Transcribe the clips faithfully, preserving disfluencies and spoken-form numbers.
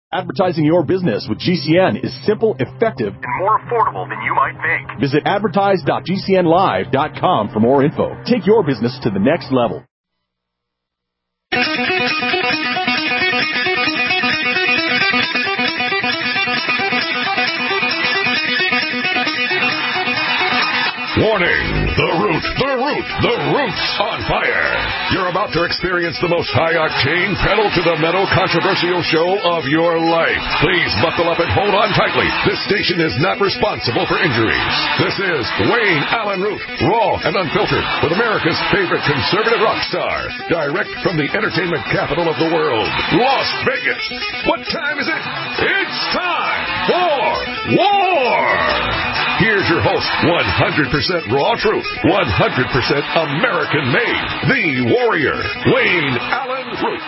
Advertising your business with G C N is simple, effective, and more affordable than you might think. Visit advertise dot g c n live dot com for more info. Take your business to the next level. Warning! The Root, the Root, the Root's on fire! You're about to experience the most high-octane, pedal-to-the-metal controversial show of your life. Please buckle up and hold on tightly. This station is not responsible for injuries. This is Wayne Allen Root, raw and unfiltered, with America's favorite conservative rock star. Direct from the entertainment capital of the world, Las Vegas. What time is it? It's time for war! Here's your host, one hundred percent raw truth, one hundred percent American-made, the warrior, Wayne Allen Root.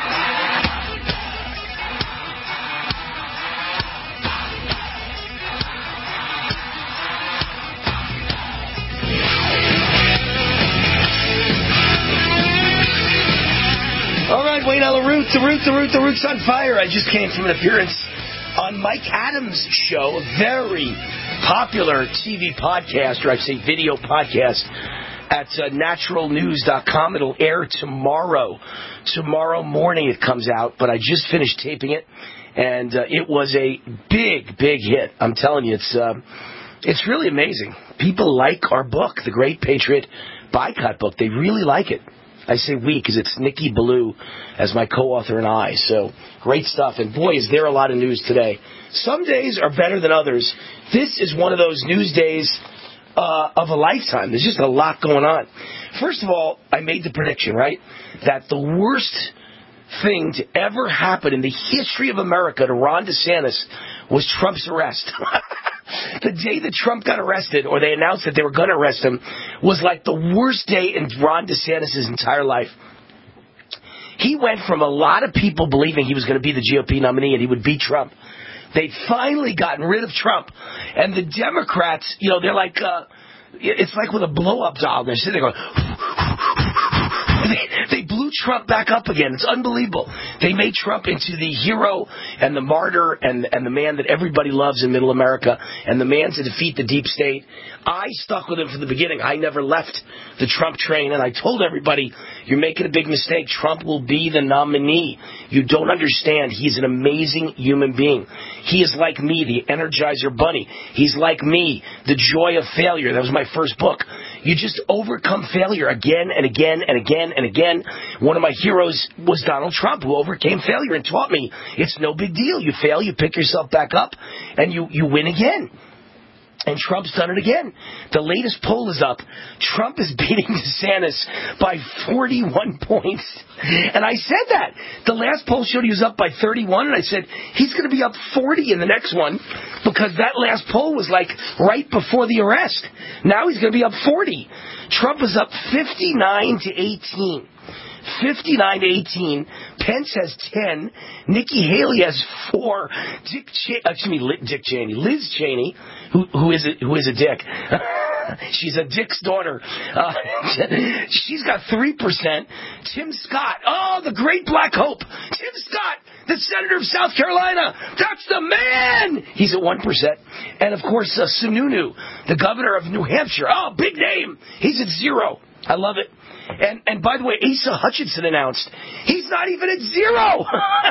All right, Wayne Allen Root, the Root, the Root, the Root's on fire. I just came from an appearance on Mike Adams' show, a very popular T V podcast, or I say video podcast, at uh, natural news dot com. It'll air tomorrow. Tomorrow morning it comes out, but I just finished taping it, and uh, it was a big, big hit. I'm telling you, it's uh, it's really amazing. People like our book, The Great Patriot Boycott Book. They really like it. I say we because it's Nikki Ballou as my co-author and I. So great stuff. And boy, is there a lot of news today. Some days are better than others. This is one of those news days uh, of a lifetime. There's just a lot going on. First of all, I made the prediction, right, that the worst thing to ever happen in the history of America to Ron DeSantis was Trump's arrest. The day that Trump got arrested, or they announced that they were going to arrest him, was like the worst day in Ron DeSantis' entire life. He went from a lot of people believing he was going to be the G O P nominee and he would beat Trump. They'd finally gotten rid of Trump. And the Democrats, you know, they're like, uh, it's like with a blow-up doll. They're sitting there going, they, they blew Trump back up again. It's unbelievable. They made Trump into the hero and the martyr and, and the man that everybody loves in middle America and the man to defeat the deep state. I stuck with him from the beginning. I never left the Trump train, and I told everybody, you're making a big mistake. Trump will be the nominee. You don't understand. He's an amazing human being. He is like me, the Energizer Bunny. He's like me, the joy of failure. That was my first book. You just overcome failure again and again and again and again. One of my heroes was Donald Trump, who overcame failure and taught me it's no big deal. You fail, you pick yourself back up, and you, you win again. And Trump's done it again. The latest poll is up. Trump is beating DeSantis by forty-one points. And I said that. The last poll showed he was up by thirty-one, and I said, he's going to be up forty in the next one because that last poll was like right before the arrest. Now he's going to be up forty. Trump is up fifty-nine to eighteen. fifty-nine to eighteen. Pence has ten. Nikki Haley has four. Dick Cheney, excuse me, Dick Cheney, Liz Cheney, who who is a, who is a dick. She's a dick's daughter. Uh, she's got three percent. Tim Scott, oh, the great black hope. Tim Scott, the senator of South Carolina. That's the man. He's at one percent. And, of course, uh, Sununu, the governor of New Hampshire. Oh, big name. He's at zero. I love it. And and by the way, Asa Hutchinson announced he's not even at zero.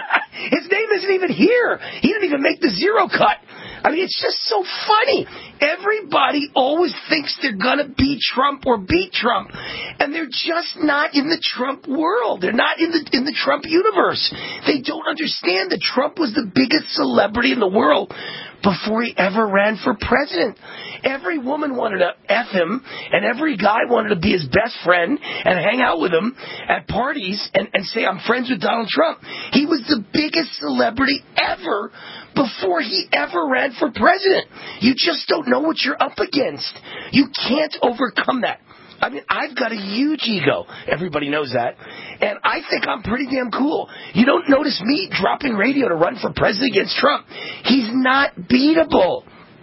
His name isn't even here. He didn't even make the zero cut. I mean, it's just so funny. Everybody always thinks they're going to beat Trump or beat Trump. And they're just not in the Trump world. They're not in the in the Trump universe. They don't understand that Trump was the biggest celebrity in the world before he ever ran for president. Every woman wanted to F him, and every guy wanted to be his best friend and hang out with him at parties and, and say, I'm friends with Donald Trump. He was the biggest celebrity ever before he ever ran for president. You just don't know what you're up against. You can't overcome that. I mean, I've got a huge ego. Everybody knows that. And I think I'm pretty damn cool. You don't notice me dropping radio to run for president against Trump. He's not beatable.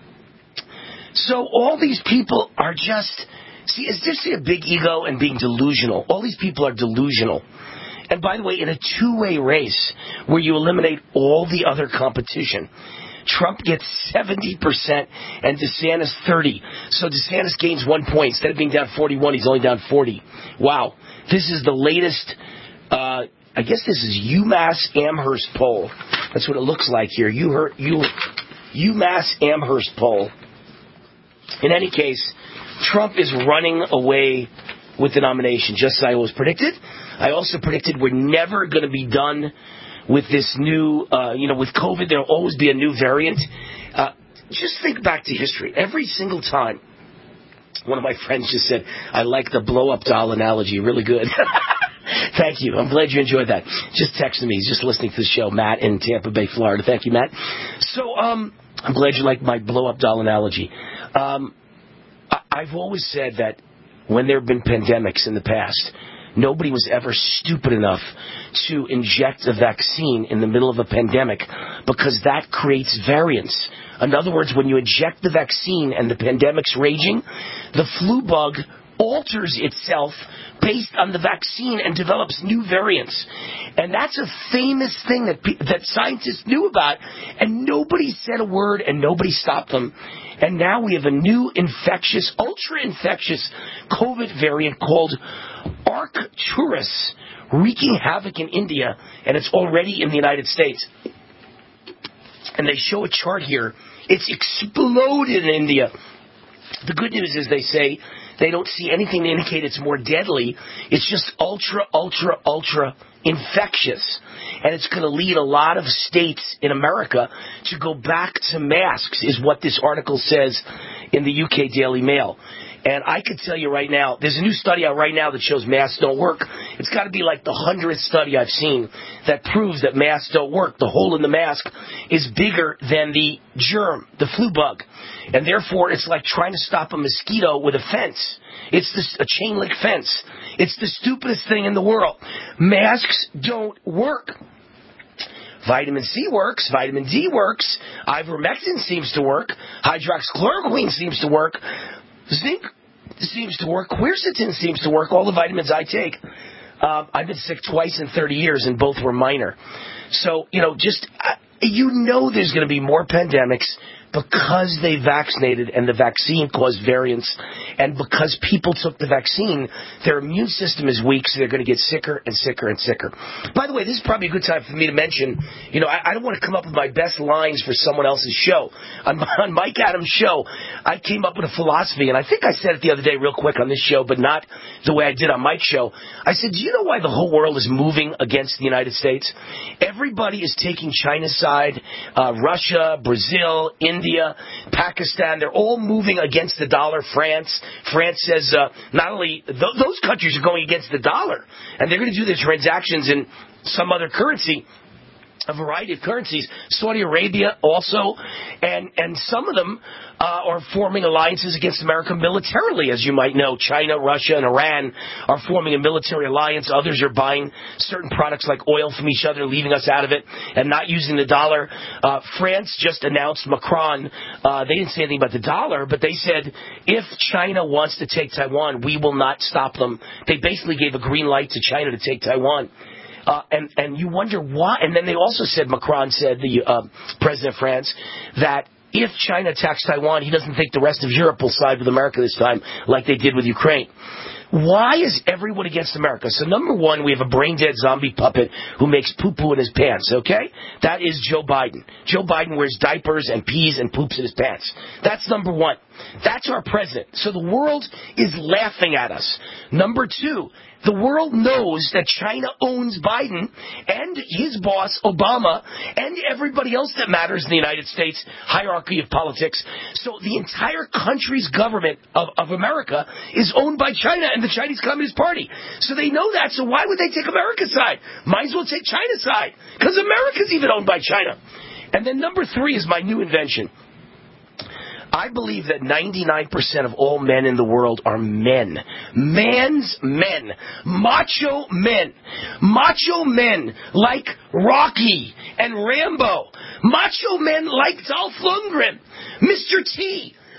So all these people are just... See, is there see a big ego and being delusional? All these people are delusional. And by the way, in a two-way race where you eliminate all the other competition, Trump gets seventy percent and DeSantis thirty. So DeSantis gains one point. Instead of being down forty-one, he's only down forty. Wow. This is the latest, uh, I guess this is UMass Amherst poll. That's what it looks like here. You heard, you, UMass Amherst poll. In any case, Trump is running away with the nomination, just as I always predicted. I also predicted we're never going to be done with this new, uh, you know, with COVID. There will always be a new variant. Uh, just think back to history. Every single time, one of my friends just said, I like the blow-up doll analogy. Really good. Thank you. I'm glad you enjoyed that. Just texted me. He's just listening to the show, Matt in Tampa Bay, Florida. Thank you, Matt. So um, I'm glad you like my blow-up doll analogy. Um, I- I've always said that when there have been pandemics in the past, nobody was ever stupid enough to inject a vaccine in the middle of a pandemic because that creates variants. In other words, when you inject the vaccine and the pandemic's raging, the flu bug alters itself based on the vaccine and develops new variants. And that's a famous thing that pe- that scientists knew about, and nobody said a word and nobody stopped them. And now we have a new infectious, ultra-infectious COVID variant called Arcturus, wreaking havoc in India, and it's already in the United States. And they show a chart here. It's exploded in India. The good news is they say they don't see anything to indicate it's more deadly. It's just ultra, ultra, ultra infectious. And it's going to lead a lot of states in America to go back to masks, is what this article says in the U K Daily Mail. And I could tell you right now, there's a new study out right now that shows masks don't work. It's got to be like the hundredth study I've seen that proves that masks don't work. The hole in the mask is bigger than the germ, the flu bug. And therefore, it's like trying to stop a mosquito with a fence. It's this, a chain link fence. It's the stupidest thing in the world. Masks don't work. Vitamin C works. Vitamin D works. Ivermectin seems to work. Hydroxychloroquine seems to work. Zinc seems to work. Quercetin seems to work. All the vitamins I take. Uh, I've been sick twice in thirty years, and both were minor. So, you know, just, uh, you know there's going to be more pandemics because they vaccinated and the vaccine caused variants, and because people took the vaccine, their immune system is weak, so they're going to get sicker and sicker and sicker. By the way, this is probably a good time for me to mention, you know, I, I don't want to come up with my best lines for someone else's show. On, on Mike Adams' show, I came up with a philosophy, and I think I said it the other day real quick on this show, but not the way I did on Mike's show. I said, do you know why the whole world is moving against the United States? Everybody is taking China's side, uh, Russia, Brazil, India, India, Pakistan, they're all moving against the dollar. France, France says uh, not only th- those countries are going against the dollar, and they're going to do their transactions in some other currency, a variety of currencies. Saudi Arabia also, and and some of them uh, are forming alliances against America militarily, as you might know. China, Russia, and Iran are forming a military alliance. Others are buying certain products like oil from each other, leaving us out of it, and not using the dollar. Uh, France just announced, Macron, uh, they didn't say anything about the dollar, but they said, if China wants to take Taiwan, we will not stop them. They basically gave a green light to China to take Taiwan. Uh, and, and you wonder why. And then they also said, Macron said, the uh, president of France, that if China attacks Taiwan, he doesn't think the rest of Europe will side with America this time like they did with Ukraine. Why is everyone against America? So number one, we have a brain-dead zombie puppet who makes poo-poo in his pants, okay? That is Joe Biden. Joe Biden wears diapers and pees and poops in his pants. That's number one. That's our president. So the world is laughing at us. Number two, the world knows that China owns Biden and his boss, Obama, and everybody else that matters in the United States hierarchy of politics. So the entire country's government of, of America is owned by China and the Chinese Communist Party. So they know that. So why would they take America's side? Might as well take China's side, because America's even owned by China. And then number three is my new invention. I believe that ninety-nine percent of all men in the world are men. Man's men. Macho men. Macho men like Rocky and Rambo. Macho men like Dolph Lundgren. Mister T.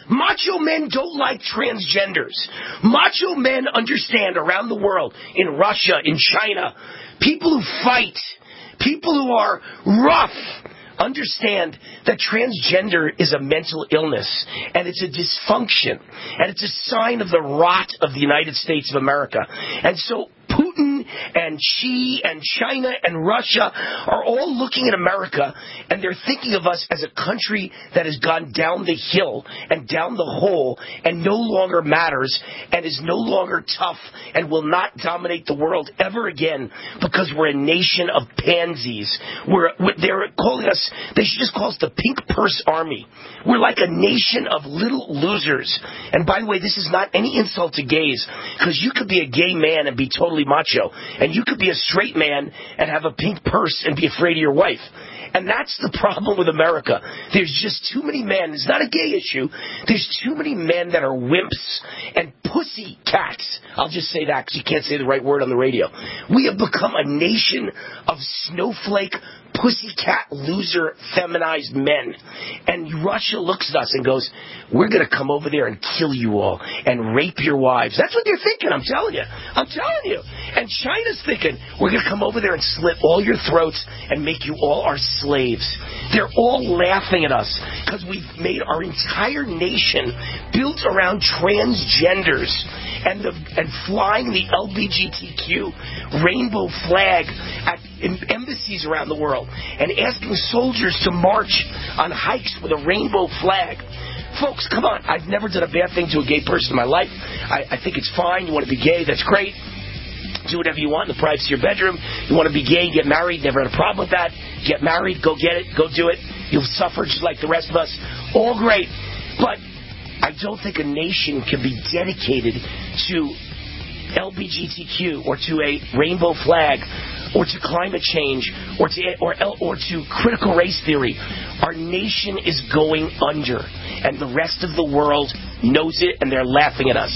Macho men don't like transgenders. Macho men understand around the world, in Russia, in China, people who fight, people who are rough, understand that transgender is a mental illness, and it's a dysfunction, and it's a sign of the rot of the United States of America. And so Putin and Xi and China and Russia are all looking at America, and they're thinking of us as a country that has gone down the hill and down the hole and no longer matters and is no longer tough and will not dominate the world ever again because we're a nation of pansies. We're, they're calling us, they should just call us the Pink Purse Army. We're like a nation of little losers. And by the way, this is not any insult to gays, because you could be a gay man and be totally macho, and you could be a straight man and have a pink purse and be afraid of your wife. And that's the problem with America. There's just too many men. It's not a gay issue. There's too many men that are wimps and pussy cats. I'll just say that because you can't say the right word on the radio. We have become a nation of snowflake, pussycat, loser, feminized men. And Russia looks at us and goes, we're going to come over there and kill you all and rape your wives. That's what they're thinking, I'm telling you. I'm telling you. And China's thinking, we're going to come over there and slit all your throats and make you all our slaves. They're all laughing at us because we've made our entire nation built around transgenders and the and flying the L G B T Q rainbow flag at embassies around the world and asking soldiers to march on hikes with a rainbow flag. Folks, come on. I've never done a bad thing to a gay person in my life. I, I think it's fine. You want to be gay, that's great. Do whatever you want in the privacy of your bedroom. You want to be gay, get married, never had a problem with that. Get married, go get it, go do it. You'll suffer just like the rest of us. All great. But I don't think a nation can be dedicated to L G B T Q or to a rainbow flag or to climate change or to or or to critical race theory. Our nation is going under, and the rest of the world knows it, and they're laughing at us.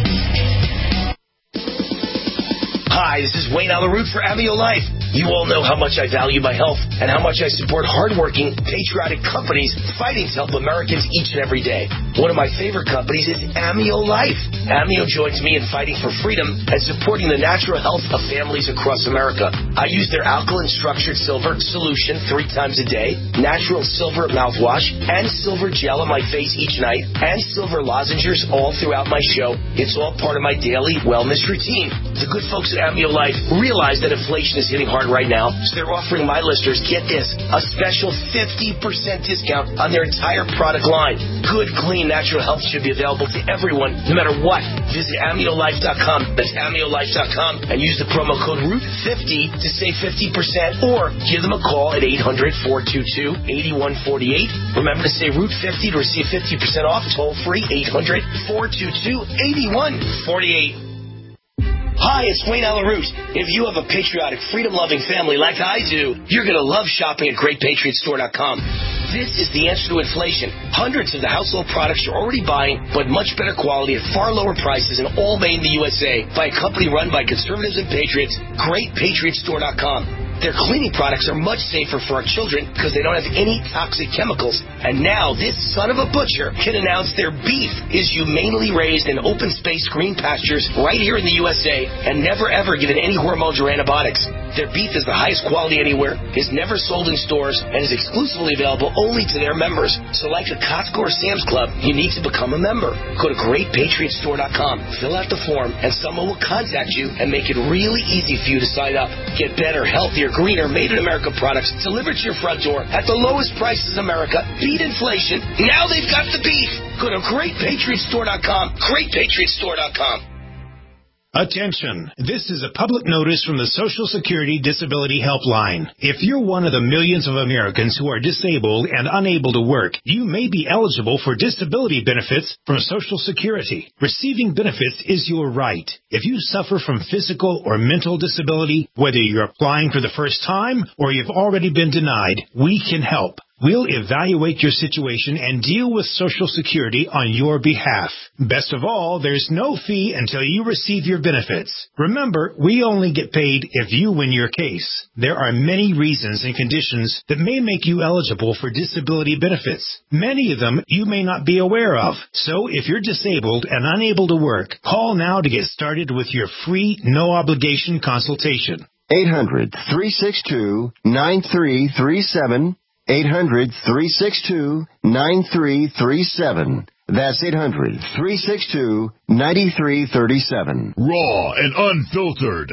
Hi, this is Wayne Allyn Root for Amio Life. You all know how much I value my health and how much I support hardworking, patriotic companies fighting to help Americans each and every day. One of my favorite companies is Amio Life. Amio joins me in fighting for freedom and supporting the natural health of families across America. I use their alkaline structured silver solution three times a day, natural silver mouthwash, and silver gel on my face each night, and silver lozenges all throughout my show. It's all part of my daily wellness routine. The good folks at Amio Life realize that inflation is hitting hard right now, so they're offering my listeners, get this, a special fifty percent discount on their entire product line. Good, clean, natural health should be available to everyone, no matter what. Visit amio life dot com, that's amio life dot com, and use the promo code root fifty to save fifty percent, or give them a call at eight hundred, four two two, eight one four eight. Remember to say root fifty to receive fifty percent off, toll free, eight hundred, four two two, eight one four eight. Hi, it's Wayne Allyn Root. If you have a patriotic, freedom-loving family like I do, you're going to love shopping at great patriot store dot com. This is the answer to inflation. Hundreds of the household products you're already buying, but much better quality at far lower prices and all made in the U S A by a company run by conservatives and patriots, great patriot store dot com. Their cleaning products are much safer for our children because they don't have any toxic chemicals. And now this son of a butcher can announce their beef is humanely raised in open space green pastures right here in the U S A and never ever given any hormones or antibiotics. Their beef is the highest quality anywhere, is never sold in stores, and is exclusively available only to their members. So like a Costco or Sam's Club, you need to become a member. Go to great patriot store dot com, fill out the form, and someone will contact you and make it really easy for you to sign up. Get better, healthier, greener, made-in-America products delivered to your front door at the lowest prices in America. Beat inflation. Now they've got the beef. Go to great patriot store dot com, great patriot store dot com. Attention. This is a public notice from the Social Security Disability Helpline. If you're one of the millions of Americans who are disabled and unable to work, you may be eligible for disability benefits from Social Security. Receiving benefits is your right. If you suffer from physical or mental disability, whether you're applying for the first time or you've already been denied, we can help. We'll evaluate your situation and deal with Social Security on your behalf. Best of all, there's no fee until you receive your benefits. Remember, we only get paid if you win your case. There are many reasons and conditions that may make you eligible for disability benefits. Many of them you may not be aware of. So if you're disabled and unable to work, call now to get started with your free, no-obligation consultation. eight hundred, three six two, nine three three seven. eight hundred, three six two, nine three three seven. That's eight hundred, three six two, nine three three seven. Raw and unfiltered.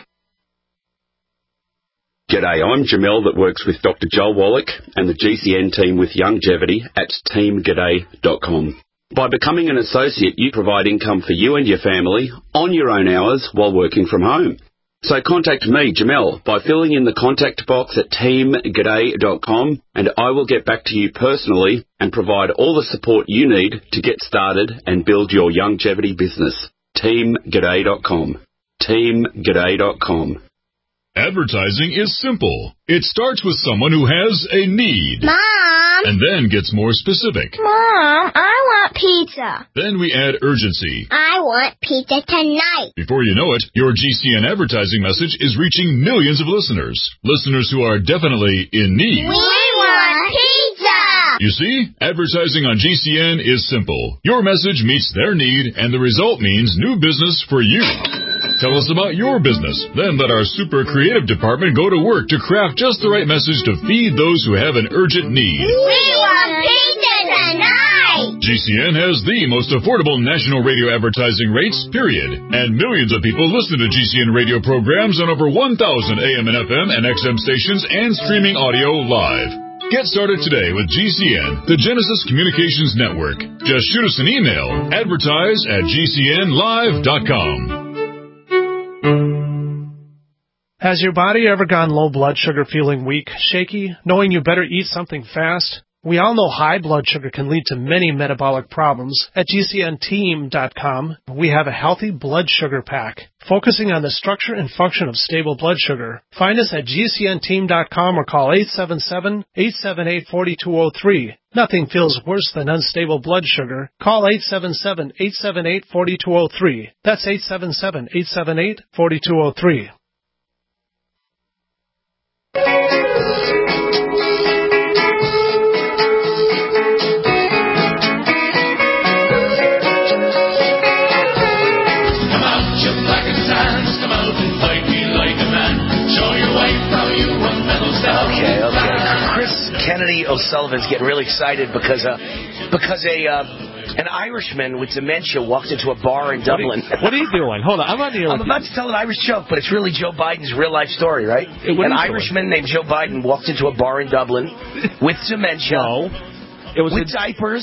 G'day, I'm Jamel that works with Doctor Joel Wallach and the G C N team with Longevity at team g'day dot com. By becoming an associate, you provide income for you and your family on your own hours while working from home. So contact me, Jamel, by filling in the contact box at team g'day dot com, and I will get back to you personally and provide all the support you need to get started and build your longevity business. team g'day dot com. team g'day dot com. Advertising is simple. It starts with someone who has a need. Mom! And then gets more specific. Mom, I want pizza. Then we add urgency. I want pizza tonight. Before you know it, your G C N advertising message is reaching millions of listeners. Listeners who are definitely in need. We want pizza! You see, advertising on G C N is simple. Your message meets their need, and the result means new business for you. Tell us about your business. Then let our super creative department go to work to craft just the right message to feed those who have an urgent need. We want pizza tonight! G C N has the most affordable national radio advertising rates, period. And millions of people listen to G C N radio programs on over one thousand A M and F M and X M stations and streaming audio live. Get started today with G C N, the Genesis Communications Network. Just shoot us an email, advertise at g c n live dot com. Has your body ever gone low blood sugar, feeling weak, shaky, knowing you better eat something fast? We all know high blood sugar can lead to many metabolic problems. At G C N team dot com, we have a healthy blood sugar pack, focusing on the structure and function of stable blood sugar. Find us at G C N team dot com or call eight seven seven, eight seven eight, four two zero three. Nothing feels worse than unstable blood sugar. Call eight seven seven, eight seven eight, four two zero three. That's eight seven seven, eight seven eight, four two zero three. Okay, okay. Chris Kennedy O'Sullivan's getting really excited because uh, because a uh, an Irishman with dementia walked into a bar in Dublin. What are you, what are you doing? Hold on, I'm on the air. I'm about to tell an Irish joke, but it's really Joe Biden's real life story, right? Hey, an Irishman named Joe Biden walked into a bar in Dublin with dementia. No. It was with a, diapers.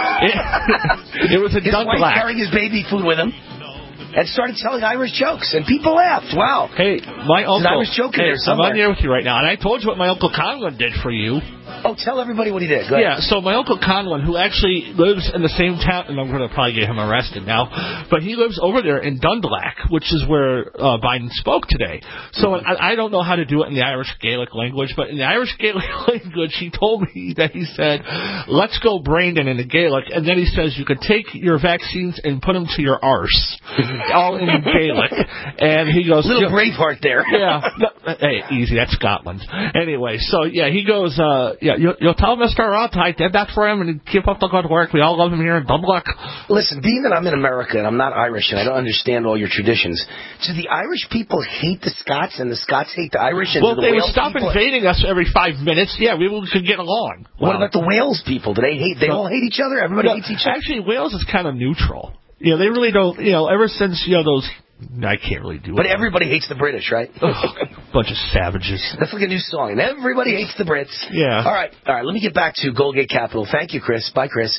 It, it was a his Doug wife Black. carrying his baby food with him. And started telling Irish jokes, and people laughed. Wow. Hey, my uncle. There's an Irish joke in hey, there somewhere. I'm on the air with you right now, and I told you what my Uncle Conlon did for you. Oh, tell everybody what he did. Go Yeah, ahead. so my Uncle Conlon, who actually lives in the same town, and I'm going to probably get him arrested now, but he lives over there in Dundalk, which is where uh, Biden spoke today. So I, I don't know how to do it in the Irish Gaelic language, but in the Irish Gaelic language, he told me that he said, let's go Brandon in the Gaelic, and then he says you could take your vaccines and put them to your arse, all in Gaelic. And he goes... Little Braveheart there. Yeah. No, hey, easy, that's Scotland. Anyway, so yeah, he goes, uh, yeah, you'll, you'll tell Mister Roth I did that for him and keep up the good work. We all love him here in Dundalk. Listen, being that I'm in America and I'm not Irish and I don't understand all your traditions, do the Irish people hate the Scots and the Scots hate the Irish? And well, the they would Wales stop people... invading us every five minutes. Yeah, we could get along. What Wow. about the Wales people? Do they hate? They no. all hate each other? Everybody no, hates each other? Actually, Wales is kind of neutral. You know, they really don't, you know, ever since, you know, those... I can't really do it. But everybody hates the British, right? Ugh, bunch of savages. That's like a new song. And everybody hates the Brits. Yeah. All right. All right. Let me get back to Goldgate Capital. Thank you, Chris. Bye, Chris.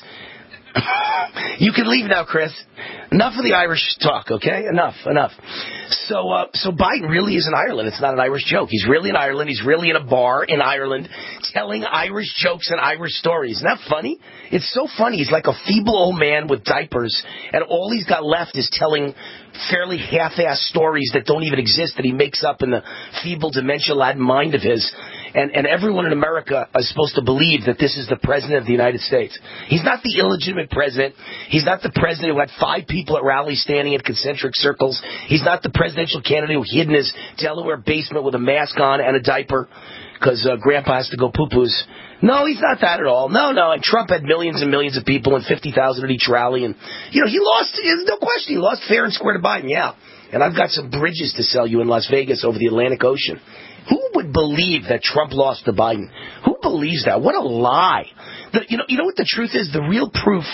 You can leave now, Chris. Enough of the Irish talk, okay? Enough, enough. So, uh, so Biden really is in Ireland. It's not an Irish joke. He's really in Ireland. He's really in a bar in Ireland telling Irish jokes and Irish stories. Isn't that funny? It's so funny. He's like a feeble old man with diapers, and all he's got left is telling fairly half-assed stories that don't even exist that he makes up in the feeble, dementia-laden mind of his. and, and everyone in America is supposed to believe that this is the president of the United States. He's not the illegitimate president. He's not the president who had five people at rallies standing in concentric circles. He's not the presidential candidate who hid in his Delaware basement with a mask on and a diaper because uh, Grandpa has to go poo-poos. No, he's not that at all. No, no. And Trump had millions and millions of people and fifty thousand at each rally. And, you know, he lost, there's no question, he lost fair and square to Biden, yeah. And I've got some bridges to sell you in Las Vegas over the Atlantic Ocean. Who would believe that Trump lost to Biden? Who believes that? What a lie. The, you know, you know what the truth is? The real proof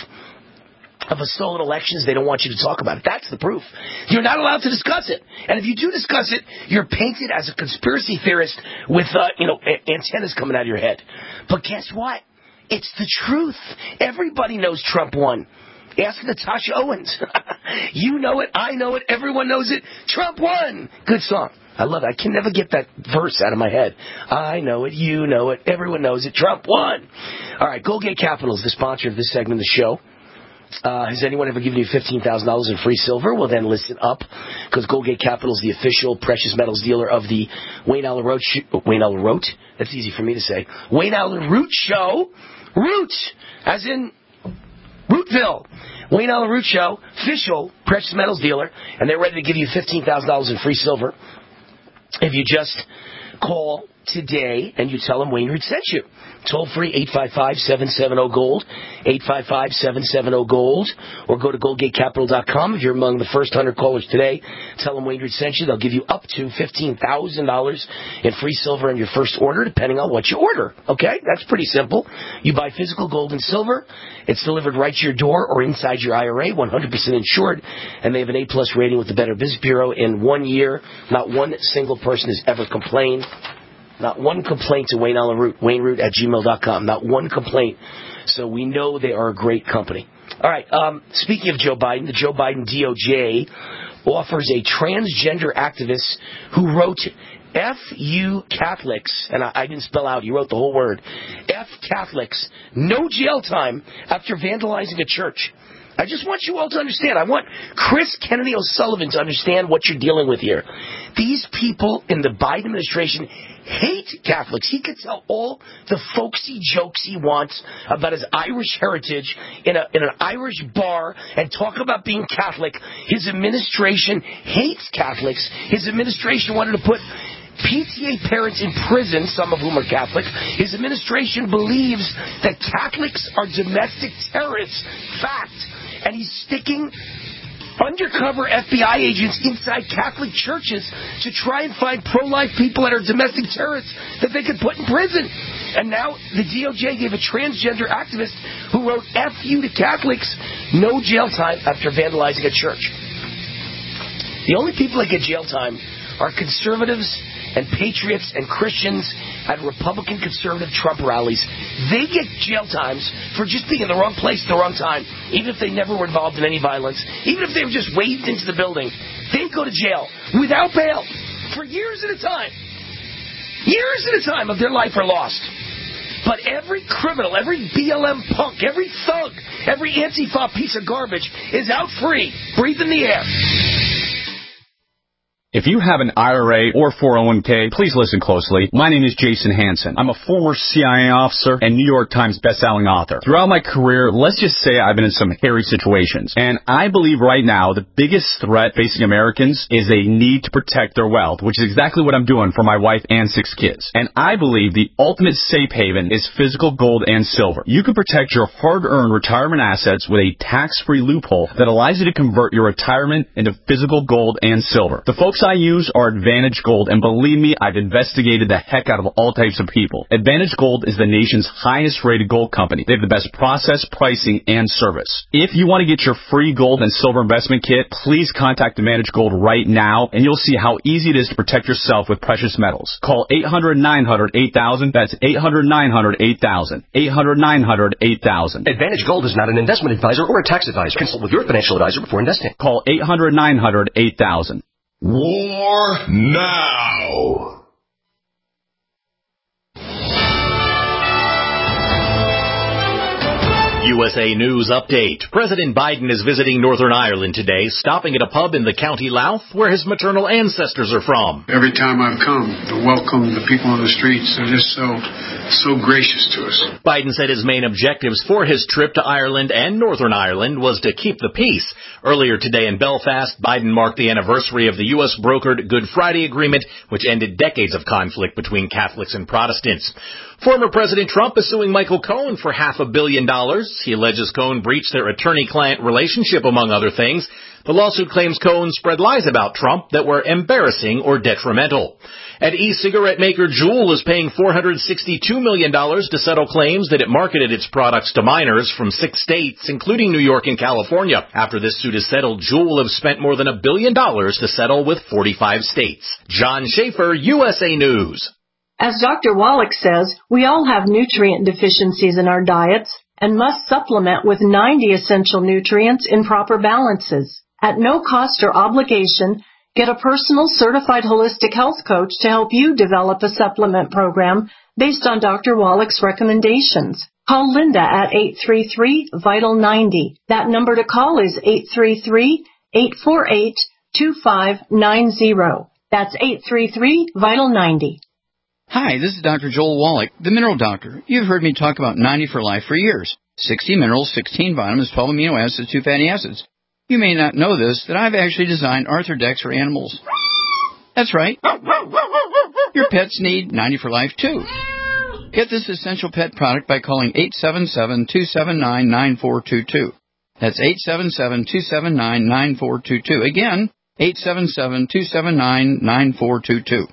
of a stolen election is they don't want you to talk about it. That's the proof. You're not allowed to discuss it. And if you do discuss it, you're painted as a conspiracy theorist with, uh, you know, a- antennas coming out of your head. But guess what? It's the truth. Everybody knows Trump won. Ask Natasha Owens. You know it. I know it. Everyone knows it. Trump won. Good song. I love it. I can never get that verse out of my head. I know it. You know it. Everyone knows it. Trump won. All right. Goldgate Capital is the sponsor of this segment of the show. Uh, has anyone ever given you fifteen thousand dollars in free silver? Well, then listen up, because Goldgate Capital is the official precious metals dealer of the Wayne Allyn Root. Sh- Wayne Allyn Root? That's easy for me to say. Wayne Allyn Root Show. Root, as in Rootville. Wayne Allyn Root Show, official precious metals dealer, and they're ready to give you fifteen thousand dollars in free silver if you just call today and you tell them Wayne Root sent you. Toll free, eight five five, seven seven zero, GOLD, eight five five, seven seven zero, GOLD, or go to goldgate capital dot com. If you're among the first one hundred callers today, tell them Wayne Root sent you. They'll give you up to fifteen thousand dollars in free silver in your first order, depending on what you order. Okay? That's pretty simple. You buy physical gold and silver. It's delivered right to your door or inside your I R A, one hundred percent insured, and they have an A-plus rating with the Better Business Bureau. In one year, not one single person has ever complained. Not one complaint to Wayne Allyn Root, wayne root at gmail dot com. Not one complaint. So we know they are a great company. All right, um, speaking of Joe Biden, the Joe Biden D O J offers a transgender activist who wrote F U Catholics, and I, I didn't spell out, he wrote the whole word, F Catholics, no jail time after vandalizing a church. I just want you all to understand. I want Chris Kennedy O'Sullivan to understand what you're dealing with here. These people in the Biden administration hate Catholics. He could tell all the folksy jokes he wants about his Irish heritage in, a, in an Irish bar and talk about being Catholic. His administration hates Catholics. His administration wanted to put P T A parents in prison, some of whom are Catholic. His administration believes that Catholics are domestic terrorists. Fact. And he's sticking undercover F B I agents inside Catholic churches to try and find pro-life people that are domestic terrorists that they could put in prison. And now the D O J gave a transgender activist who wrote F U to Catholics no jail time after vandalizing a church. The only people that get jail time are conservatives and patriots and Christians at Republican conservative Trump rallies. They get jail times for just being in the wrong place at the wrong time, even if they never were involved in any violence, even if they were just waved into the building. They go to jail without bail for years at a time. Years at a time of their life are lost. But every criminal, every B L M punk, every thug, every Antifa piece of garbage is out free, breathing the air. If you have an I R A or four oh one k, please listen closely. My name is Jason Hansen. I'm a former C I A officer and New York Times bestselling author. Throughout my career, let's just say I've been in some hairy situations. And I believe right now the biggest threat facing Americans is a need to protect their wealth, which is exactly what I'm doing for my wife and six kids. And I believe the ultimate safe haven is physical gold and silver. You can protect your hard-earned retirement assets with a tax-free loophole that allows you to convert your retirement into physical gold and silver. The folks I use are Advantage Gold, and believe me, I've investigated the heck out of all types of people. Advantage Gold is the nation's highest rated gold company. They have the best process, pricing, and service. If you want to get your free gold and silver investment kit, please contact Advantage Gold right now, and you'll see how easy it is to protect yourself with precious metals. Call eight hundred, nine hundred, eight thousand. That's eight hundred, nine hundred, eight thousand. eight hundred, nine hundred, eight thousand. Advantage Gold is not an investment advisor or a tax advisor. Consult with your financial advisor before investing. Call eight hundred, nine hundred, eight thousand. War now. U S A News Update. President Biden is visiting Northern Ireland today, stopping at a pub in the County Louth, where his maternal ancestors are from. Every time I've come, the welcome, the people on the streets, they're just so, so gracious to us. Biden said his main objectives for his trip to Ireland and Northern Ireland was to keep the peace. Earlier today in Belfast, Biden marked the anniversary of the U S brokered Good Friday Agreement, which ended decades of conflict between Catholics and Protestants. Former President Trump is suing Michael Cohen for half a billion dollars. He alleges Cohen breached their attorney-client relationship, among other things. The lawsuit claims Cohen spread lies about Trump that were embarrassing or detrimental. And e-cigarette maker Juul is paying four hundred sixty-two million dollars to settle claims that it marketed its products to minors from six states, including New York and California. After this suit is settled, Juul have spent more than a billion dollars to settle with forty-five states. John Schaefer, U S A News. As Doctor Wallach says, we all have nutrient deficiencies in our diets and must supplement with ninety essential nutrients in proper balances. At no cost or obligation, get a personal certified holistic health coach to help you develop a supplement program based on Doctor Wallach's recommendations. Call Linda at eight three three, vital ninety. That number to call is eight three three, eight four eight, two five nine zero. That's eight three three, vital ninety. Hi, this is Doctor Joel Wallach, the Mineral Doctor. You've heard me talk about ninety for Life for years. sixty minerals, sixteen vitamins, twelve amino acids, two fatty acids. You may not know this, that I've actually designed Arthrodex for animals. That's right. Your pets need ninety for Life, too. Get this essential pet product by calling eight seven seven, two seven nine, nine four two two. That's eight seven seven, two seven nine, nine four two two. Again, eight seven seven, two seven nine, nine four two two.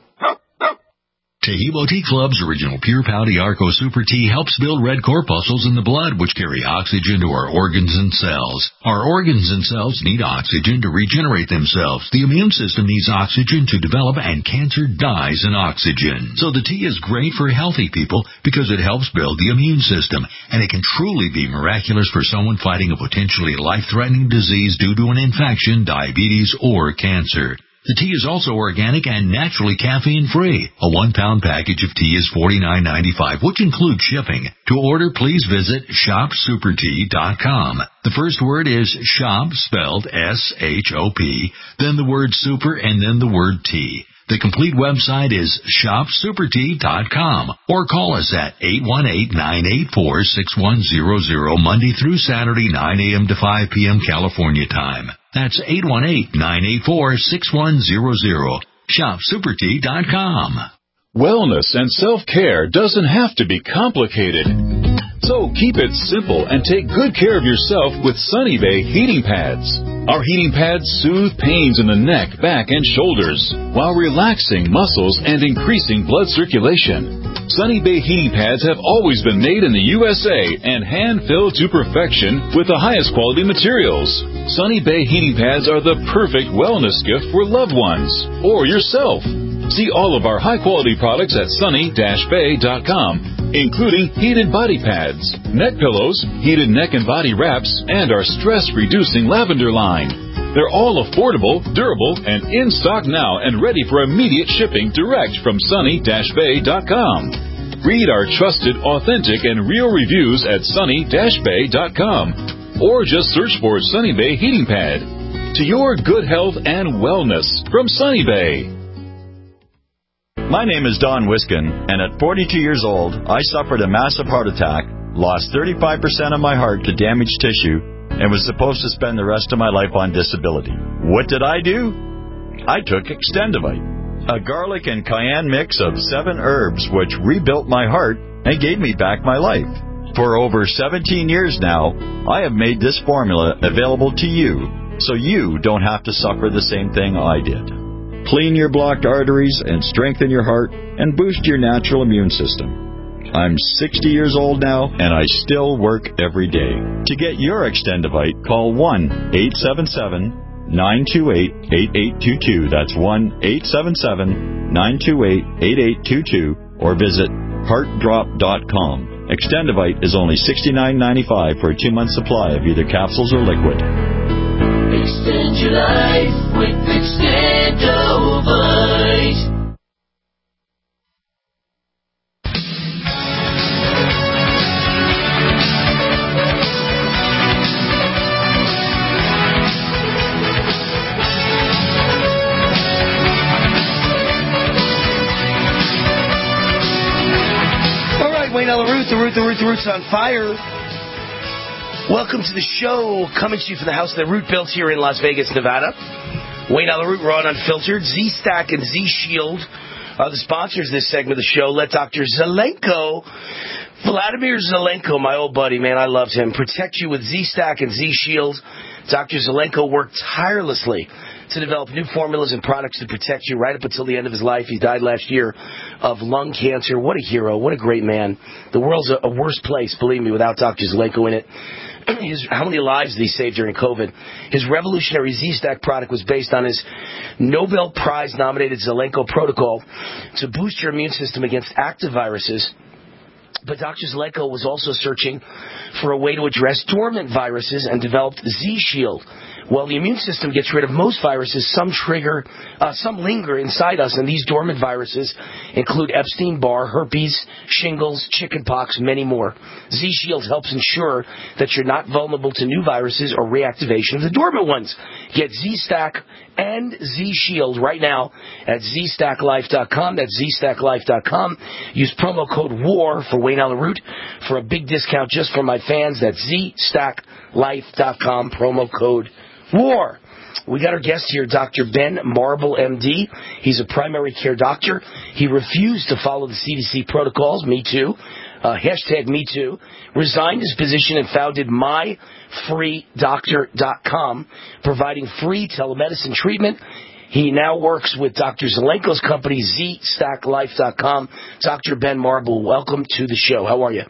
Taheebo Tea Club's original Pure Pouty Arco Super Tea helps build red corpuscles in the blood, which carry oxygen to our organs and cells. Our organs and cells need oxygen to regenerate themselves. The immune system needs oxygen to develop, and cancer dies in oxygen. So the tea is great for healthy people because it helps build the immune system, and it can truly be miraculous for someone fighting a potentially life-threatening disease due to an infection, diabetes, or cancer. The tea is also organic and naturally caffeine-free. A one-pound package of tea is forty-nine ninety-five, which includes shipping. To order, please visit shop super tea dot com. The first word is shop, spelled S H O P, then the word super, and then the word tea. The complete website is shop super tea dot com, or call us at eight one eight, nine eight four, six one zero zero Monday through Saturday, nine a.m. to five p.m. California time. That's eight one eight, nine eight four, six one zero zero. shop super tea dot com. Wellness and self-care doesn't have to be complicated. So keep it simple and take good care of yourself with Sunny Bay heating pads. Our heating pads soothe pains in the neck, back, and shoulders while relaxing muscles and increasing blood circulation. Sunny Bay heating pads have always been made in the U S A and hand-filled to perfection with the highest quality materials. Sunny Bay heating pads are the perfect wellness gift for loved ones or yourself. See all of our high-quality products at sunny dash bay dot com, including heated body pads, neck pillows, heated neck and body wraps, and our stress-reducing lavender line. They're all affordable, durable, and in stock now and ready for immediate shipping direct from sunny dash bay dot com. Read our trusted, authentic, and real reviews at sunny dash bay dot com, or just search for Sunny Bay Heating Pad. To your good health and wellness from Sunny Bay. My name is Don Wiskin, and at forty-two years old, I suffered a massive heart attack, lost thirty-five percent of my heart to damaged tissue, and was supposed to spend the rest of my life on disability. What did I do? I took Extendivite, a garlic and cayenne mix of seven herbs which rebuilt my heart and gave me back my life. For over seventeen years now, I have made this formula available to you, so you don't have to suffer the same thing I did. Clean your blocked arteries and strengthen your heart and boost your natural immune system. I'm sixty years old now, and I still work every day. To get your Extendivite, call one eight seven seven, nine two eight, eight eight two two. That's one eight seven seven, nine two eight, eight eight two two, or visit heart drop dot com. Extendivite is only sixty-nine ninety-five for a two-month supply of either capsules or liquid. Extend your life with Extendovite. Root, the Root, the Root's on fire. Welcome to the show, coming to you from the house that Root built here in Las Vegas, Nevada. Wayne on the Root, Raw and Unfiltered. Z-Stack and Z-Shield are the sponsors of this segment of the show. Let Doctor Zelenko, Vladimir Zelenko, my old buddy, man, I loved him, protect you with Z-Stack and Z-Shield. Doctor Zelenko worked tirelessly to develop new formulas and products to protect you right up until the end of his life. He died last year of lung cancer. What a hero. What a great man. The world's a, a worse place, believe me, without Doctor Zelenko in it. His, how many lives did he save during COVID? His revolutionary Z-Stack product was based on his Nobel Prize-nominated Zelenko protocol to boost your immune system against active viruses. But Doctor Zelenko was also searching for a way to address dormant viruses and developed Z-Shield. Well, the immune system gets rid of most viruses. Some trigger, uh, some linger inside us, and these dormant viruses include Epstein-Barr, herpes, shingles, chickenpox, many more. Z-Shield helps ensure that you're not vulnerable to new viruses or reactivation of the dormant ones. Get Z-Stack and Z-Shield right now at Z Stack Life dot com. That's Z Stack Life dot com. Use promo code WAR for Wayne on the Root for a big discount just for my fans. That's Z Stack Life dot com, promo code WAR. We got our guest here, Doctor Ben Marble, M D. He's a primary care doctor. He refused to follow the C D C protocols, me too, uh, hashtag me too, resigned his position and founded my free doctor dot com, providing free telemedicine treatment. He now works with Doctor Zelenko's company, Z Stack Life dot com. Doctor Ben Marble, welcome to the show. How are you?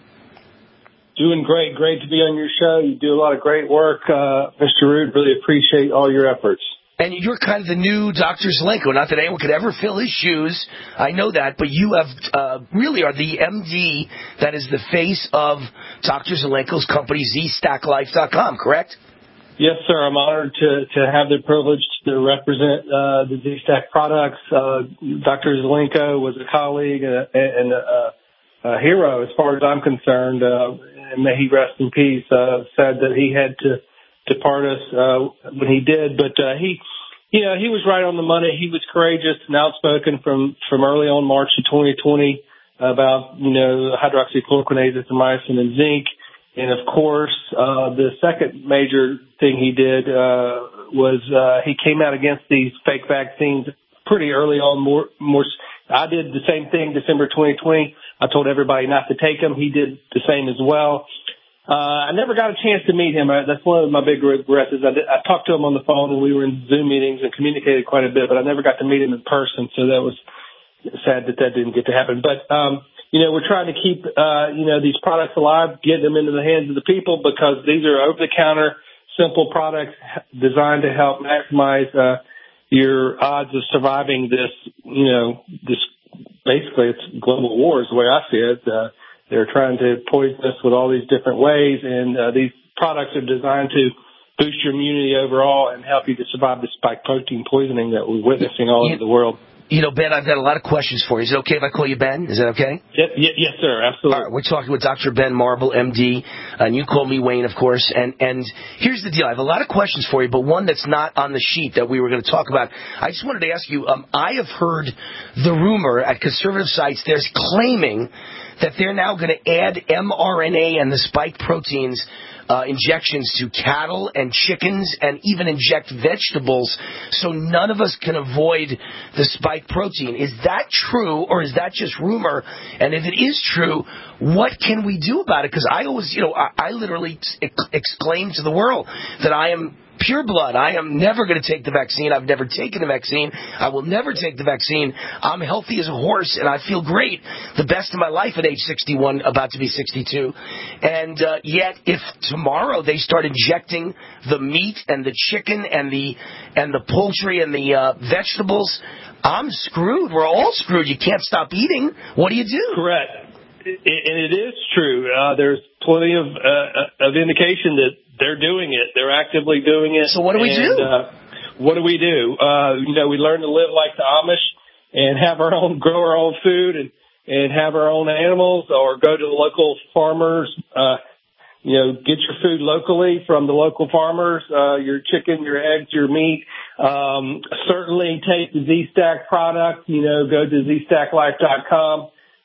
Doing great. Great to be on your show. You do a lot of great work, uh, Mister Root. Really appreciate all your efforts. And you're kind of the new Doctor Zelenko. Not that anyone could ever fill his shoes. I know that. But you have uh, really are the M D that is the face of Doctor Zelenko's company, Z Stack Life dot com, correct? Yes, sir. I'm honored to, to have the privilege to represent uh, the Z-Stack products. Uh, Doctor Zelenko was a colleague and, and a, a hero as far as I'm concerned. Uh, and may he rest in peace. Uh, sad that he had to depart us uh, when he did. But uh, he, you know, he was right on the money. He was courageous and outspoken from, from early on March of twenty twenty about, you know, hydroxychloroquine, azithromycin, and zinc. And, of course, uh, the second major thing he did uh, was uh, he came out against these fake vaccines pretty early on. More, more. I did the same thing December twenty twenty. I told everybody not to take them. He did the same as well. Uh, I never got a chance to meet him. I, that's one of my big regrets. Is I, did, I talked to him on the phone, and we were in Zoom meetings and communicated quite a bit, but I never got to meet him in person, so that was sad that that didn't get to happen. But um you know, we're trying to keep, uh, you know, these products alive, get them into the hands of the people because these are over-the-counter, simple products designed to help maximize uh, your odds of surviving this, you know, this basically it's global war is the way I see it. Uh, they're trying to poison us with all these different ways, and uh, these products are designed to boost your immunity overall and help you to survive the spike protein poisoning that we're witnessing all over the world. You know, Ben, I've got a lot of questions for you. Is it okay if I call you Ben? Is that okay? Yes, yes, sir. Absolutely. All right, we're talking with Doctor Ben Marble, M D, and you call me Wayne, of course. And and here's the deal. I have a lot of questions for you, but one that's not on the sheet that we were going to talk about. I just wanted to ask you, um, I have heard the rumor at conservative sites, there's claiming that they're now going to add mRNA and the spike proteins Uh, injections to cattle and chickens and even inject vegetables so none of us can avoid the spike protein. Is that true or is that just rumor? And if it is true, what can we do about it? Because I always, you know, I, I literally ex- exclaim to the world that I am pure blood. I am never going to take the vaccine. I've never taken the vaccine. I will never take the vaccine. I'm healthy as a horse, and I feel great, the best of my life at age sixty-one, about to be sixty-two. And uh, yet, if tomorrow they start injecting the meat and the chicken and the and the poultry and the uh, vegetables, I'm screwed. We're all screwed. You can't stop eating. What do you do? Correct. And it is true. Uh, there's plenty of uh, of indication that they're doing it. They're actively doing it. So what do we and, do? Uh, what do we do? Uh, you know, we learn to live like the Amish and have our own, grow our own food and, and have our own animals, or go to the local farmers. Uh, you know, get your food locally from the local farmers. Uh, your chicken, your eggs, your meat. Um, certainly take the Z-Stack product. You know, go to Z Stack Life dot com.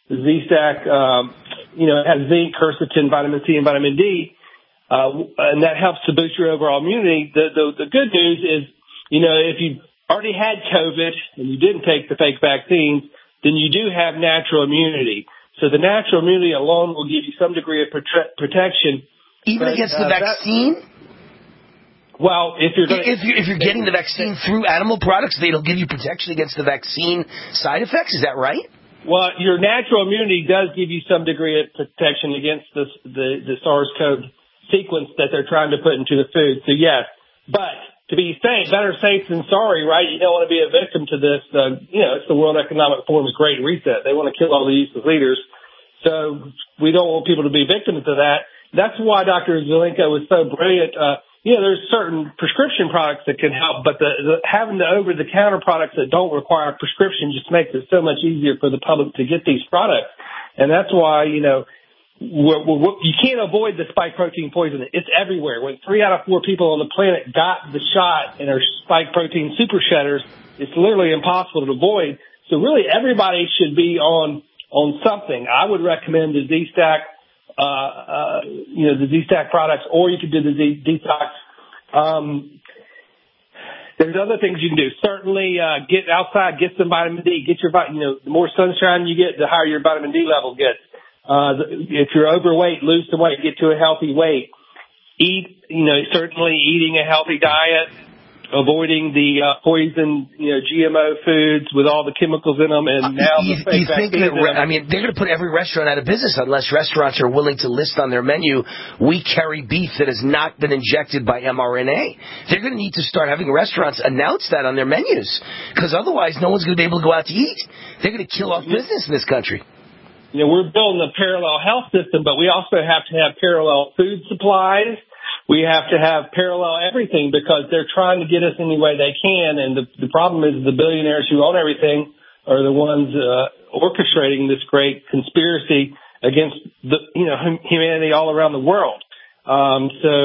the Z-Stack, um, you know, it has zinc, quercetin, vitamin C, and vitamin D, uh, and that helps to boost your overall immunity. The, the, the good news is, you know, if you already had COVID and you didn't take the fake vaccines, then you do have natural immunity. So the natural immunity alone will give you some degree of prote- protection. Even but, against uh, the vaccine? That, well, if you're gonna, if you if you're getting the vaccine through animal products, it'll give you protection against the vaccine side effects. Is that right? Well, your natural immunity does give you some degree of protection against the the, the SARS-CoV sequence that they're trying to put into the food. So yes, but to be safe, better safe than sorry, right? You don't want to be a victim to this. Uh, you know, it's the World Economic Forum's Great Reset. They want to kill all the useless leaders. So we don't want people to be victims to that. That's why Doctor Zelenko was so brilliant. Uh, you know, there's certain prescription products that can help, but the, the having the over-the-counter products that don't require a prescription just makes it so much easier for the public to get these products. And that's why, you know, we're, we're, you can't avoid the spike protein poisoning. It's everywhere. When three out of four people on the planet got the shot and are spike protein super shedders, it's literally impossible to avoid. So really everybody should be on on something. I would recommend the Z-Stack, uh, uh, you know, the Z-Stack products, or you could do the Z- detox. Um, there's other things you can do. Certainly, uh, get outside, get some vitamin D, get your, you know, the more sunshine you get, the higher your vitamin D level gets. Uh, if you're overweight, lose some weight, get to a healthy weight. Eat, you know, certainly eating a healthy diet, avoiding the uh, poison, you know, G M O foods with all the chemicals in them, and now you, the fake you think that, re- I mean, they're going to put every restaurant out of business unless restaurants are willing to list on their menu, we carry beef that has not been injected by mRNA. They're going to need to start having restaurants announce that on their menus, because otherwise no one's going to be able to go out to eat. They're going to kill off business in this country. You know, we're building a parallel health system, but we also have to have parallel food supplies. We have to have parallel everything because they're trying to get us any way they can. And the, the problem is the billionaires who own everything are the ones uh, orchestrating this great conspiracy against the, you know, hum- humanity all around the world. Um, so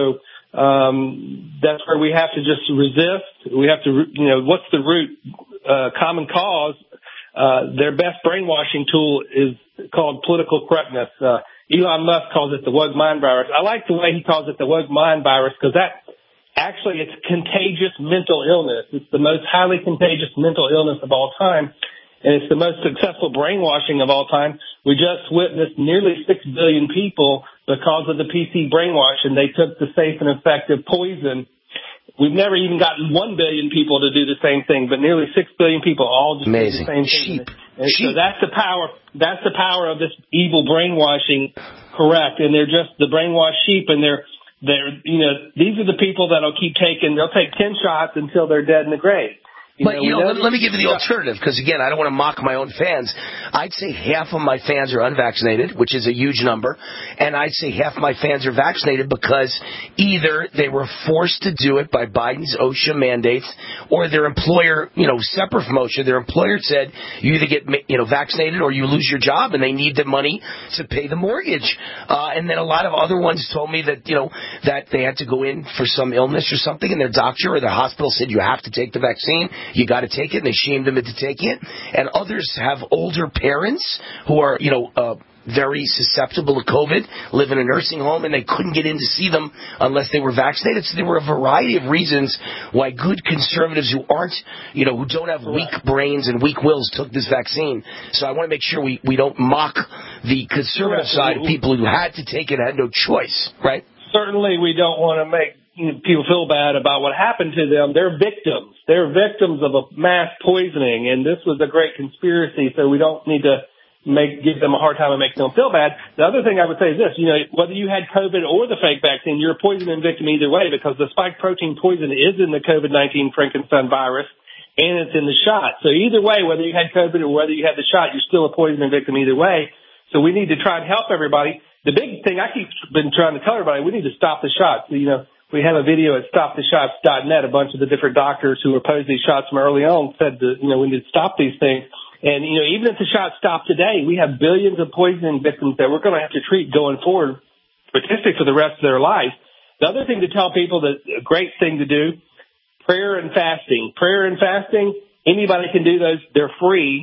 um, that's where we have to just resist. We have to, you know, what's the root uh, common cause? Uh, their best brainwashing tool is called political correctness. Uh, Elon Musk calls it the woke mind virus. I like the way he calls it the woke mind virus because that actually it's contagious mental illness. It's the most highly contagious mental illness of all time, and it's the most successful brainwashing of all time. We just witnessed nearly six billion people because of the P C brainwash, and they took the safe and effective poison. We've never even gotten one billion people to do the same thing, but nearly six billion people all just Amazing. do the same thing. Sheep. And Sheep. so that's the power. That's the power of this evil brainwashing. Correct. And they're just the brainwashed sheep, and they're they're you know these are the people that'll keep taking. They'll take ten shots until they're dead in the grave. You but, know, you know, let, let me give you the yeah. alternative, because, again, I don't want to mock my own fans. I'd say half of my fans are unvaccinated, which is a huge number, and I'd say half my fans are vaccinated because either they were forced to do it by Biden's OSHA mandates, or their employer, you know, separate from OSHA, their employer said you either get, you know, vaccinated or you lose your job, and they need the money to pay the mortgage. Uh, and then a lot of other ones told me that, you know, that they had to go in for some illness or something, and their doctor or their hospital said you have to take the vaccine. You got to take it, and they shamed them into taking it. And others have older parents who are, you know, uh, very susceptible to COVID, live in a nursing home, and they couldn't get in to see them unless they were vaccinated. So there were a variety of reasons why good conservatives who aren't, you know, who don't have weak brains and weak wills took this vaccine. So I want to make sure we, we don't mock the conservative side of people who had to take it and had no choice, right? Certainly we don't want to make you know, people feel bad about what happened to them. They're victims. They're victims of a mass poisoning, and this was a great conspiracy, so we don't need to make give them a hard time and make them feel bad. The other thing I would say is this, you know, whether you had COVID or the fake vaccine, you're a poisoning victim either way because the spike protein poison is in the COVID nineteen Frankenstein virus, and it's in the shot. So either way, whether you had COVID or whether you had the shot, you're still a poisoning victim either way. So we need to try and help everybody. The big thing I keep been trying to tell everybody, we need to stop the shots. So, you know, we have a video at stop the shots dot net. A bunch of the different doctors who opposed these shots from early on said that, you know, we need to stop these things. And, you know, even if the shots stop today, we have billions of poisoning victims that we're going to have to treat going forward, potentially for the rest of their life. The other thing to tell people that a great thing to do, prayer and fasting. Prayer and fasting, anybody can do those. They're free.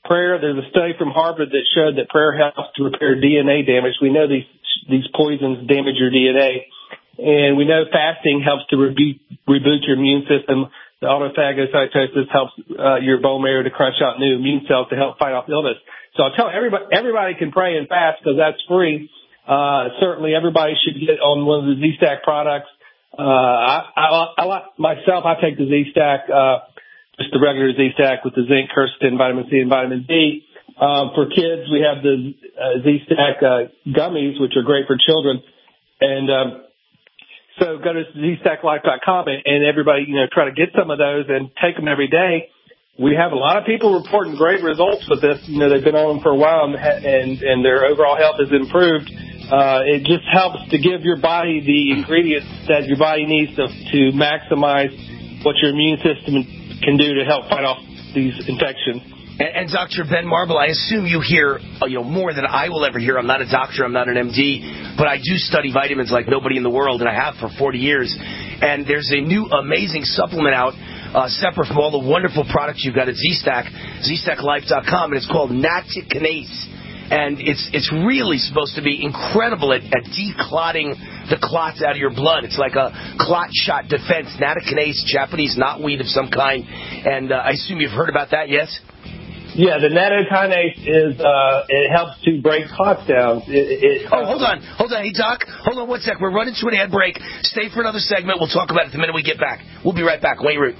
prayer. There's a study from Harvard that showed that prayer helps to repair D N A damage. We know these these poisons damage your D N A, and we know fasting helps to reboot, reboot your immune system. The autophagocytosis helps uh, your bone marrow to crunch out new immune cells to help fight off illness. So I'll tell everybody, everybody can pray and fast because that's free. Uh, certainly everybody should get on one of the Z-Stack products. Uh, I, I, I like myself, I take the Z-Stack, uh, just the regular Z-Stack with the zinc, quercetin, vitamin C, and vitamin D. Um, for kids, we have the uh, Z-Stack uh, gummies, which are great for children. And um, so go to Z Stack Life dot com and, and everybody, you know, try to get some of those and take them every day. We have a lot of people reporting great results with this. You know, they've been on them for a while and and, and their overall health has improved. Uh, it just helps to give your body the ingredients that your body needs to, to maximize what your immune system can do to help fight off these infections. And, and Doctor Ben Marble, I assume you hear, you know, more than I will ever hear. I'm not a doctor, I'm not an M D, but I do study vitamins like nobody in the world, and I have for forty years. And there's a new amazing supplement out, uh, separate from all the wonderful products you've got at Z-Stack, Z Stack Life dot com, and it's called Naticanase. And it's it's really supposed to be incredible at, at declotting the clots out of your blood. It's like a clot shot defense. Naticanase, Japanese knotweed of some kind. And uh, I assume you've heard about that, yes? Yeah, the natokinase is, uh, it helps to break clots down. It, it, oh, hold on. Hold on. Hey, Doc, hold on one sec. We're running to an ad break. Stay for another segment. We'll talk about it the minute we get back. We'll be right back. Wayne Root.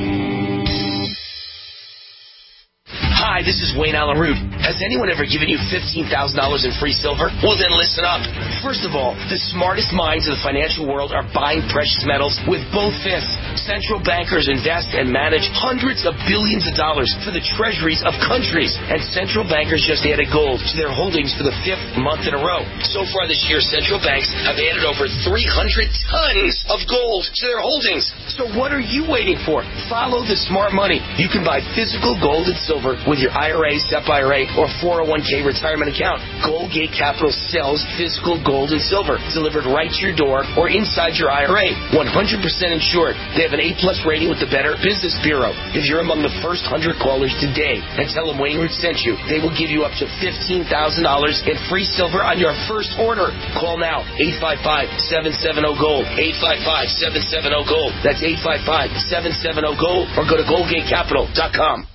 Hi, this is Wayne Allen Root. Has anyone ever given you fifteen thousand dollars in free silver? Well, then listen up. First of all, the smartest minds of the financial world are buying precious metals with both fists. Central bankers invest and manage hundreds of billions of dollars for the treasuries of countries. And central bankers just added gold to their holdings for the fifth month in a row. So far this year, central banks have added over three hundred tons of gold to their holdings. So what are you waiting for? Follow the smart money. You can buy physical gold and silver with your I R A, S E P I R A, or four oh one k retirement account. Goldgate Capital sells physical gold and silver delivered right to your door or inside your I R A. one hundred percent insured. They have an A plus rating with the Better Business Bureau. If you're among the first one hundred callers today and tell them Wayne Root sent you, they will give you up to fifteen thousand dollars in free silver on your first order. Call now, eight five five, seven seven zero, GOLD, eight five five, seven seven zero, GOLD. That's eight five five, seven seven zero, GOLD, or go to goldgate capital dot com.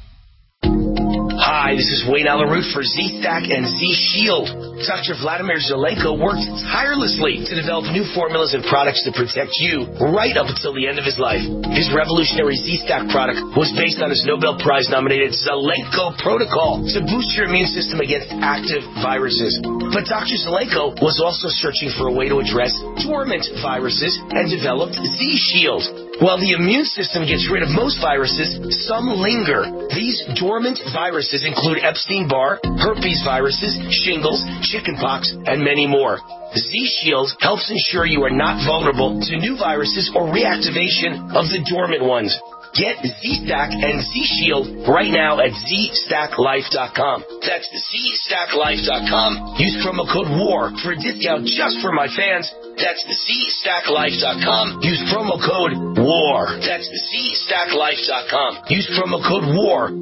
Hi, this is Wayne Allen Root for Z-Stack and Z-Shield. Doctor Vladimir Zelenko worked tirelessly to develop new formulas and products to protect you right up until the end of his life. His revolutionary Z-Stack product was based on his Nobel Prize-nominated Zelenko protocol to boost your immune system against active viruses. But Doctor Zelenko was also searching for a way to address dormant viruses and developed Z-Shield. While the immune system gets rid of most viruses, some linger. These dormant viruses include Epstein-Barr, herpes viruses, shingles, chickenpox, and many more. Z-Shield helps ensure you are not vulnerable to new viruses or reactivation of the dormant ones. Get Z-Stack and Z-Shield right now at Z Stack Life dot com. That's Z Stack Life dot com. Use promo code WAR for a discount just for my fans. That's Z Stack Life dot com. Use promo code WAR. That's Z Stack Life dot com. Use promo code WAR.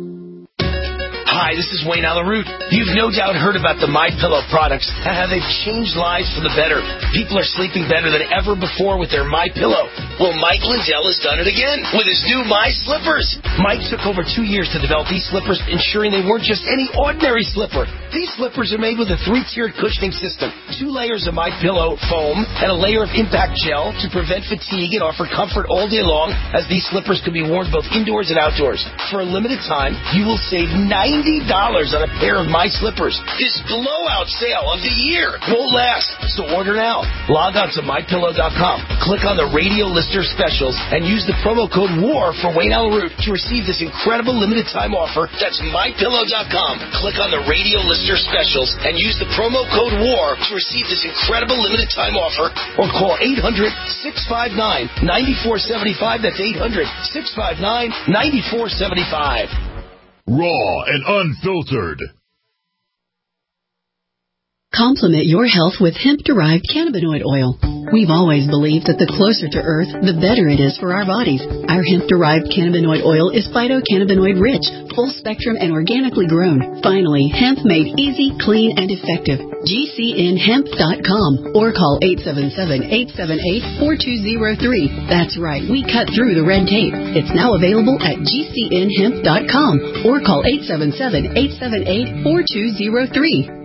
Hi, this is Wayne Allen Root. You've no doubt heard about the MyPillow products and how they've changed lives for the better. People are sleeping better than ever before with their MyPillow. Well, Mike Lindell has done it again with his new My Slippers. Mike took over two years to develop these slippers, ensuring they weren't just any ordinary slipper. These slippers are made with a three-tiered cushioning system, two layers of MyPillow foam, and a layer of impact gel to prevent fatigue and offer comfort all day long, as these slippers can be worn both indoors and outdoors. For a limited time, you will save ninety dollars on a pair of My Slippers. This blowout sale of the year won't last, so order now. Log on to my pillow dot com, click on the radio lister specials, and use the promo code WAR for Wayne Allen Root to receive this incredible limited time offer. That's my pillow dot com. Click on the radio lister specials and use the promo code WAR to receive this incredible limited time offer, or call eight hundred, six five nine, nine four seven five. That's eight hundred, six five nine, nine four seven five. Raw and unfiltered. Complement your health with hemp-derived cannabinoid oil. We've always believed that the closer to Earth, the better it is for our bodies. Our hemp-derived cannabinoid oil is phytocannabinoid-rich, full-spectrum, and organically grown. Finally, hemp made easy, clean, and effective. G C N hemp dot com or call eight seven seven, eight seven eight, four two zero three. That's right, we cut through the red tape. It's now available at G C N hemp dot com or call eight seven seven, eight seven eight, four two zero three.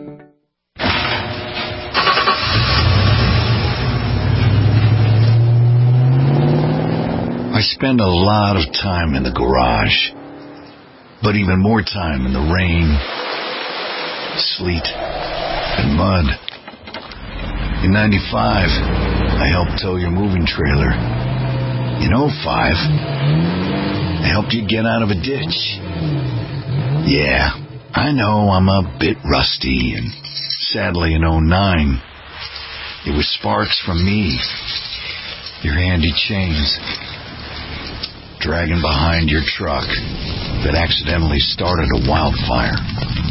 I spend a lot of time in the garage, but even more time in the rain, sleet, and mud. In ninety-five, I helped tow your moving trailer. In oh five, I helped you get out of a ditch. Yeah, I know I'm a bit rusty, and sadly in oh nine, it was sparks from me, your handy chains, dragging behind your truck that accidentally started a wildfire.